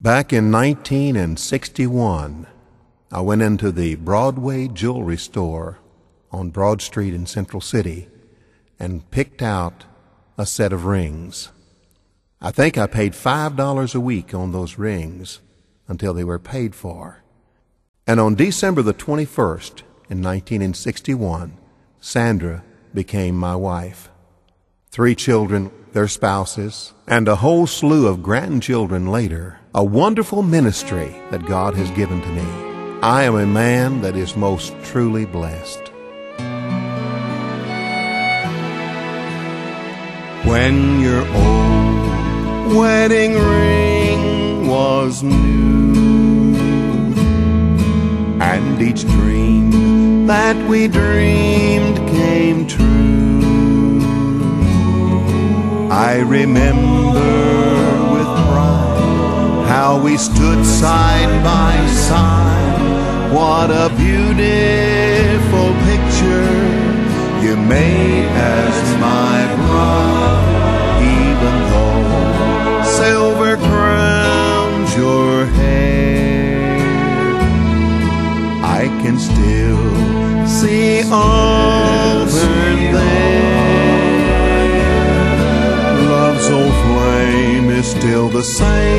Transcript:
Back in 1961, I went into the Broadway jewelry store on Broad Street in Central City and picked out a set of rings. I think I paid $5 a week on those rings until they were paid for. And on December the 21st in 1961, Sandra became my wife. 3 children, their spouses, and a whole slew of grandchildren later, a wonderful ministry that God has given to me. I am a man that is most truly blessed. When your old wedding ring was new, and each dream that we dreamed came true, I remember with pride how we stood side by side. What a beautiful picture you made as my bride. Even though silver crowns your hair, I can still see Auburn there. Love's old flame is still the same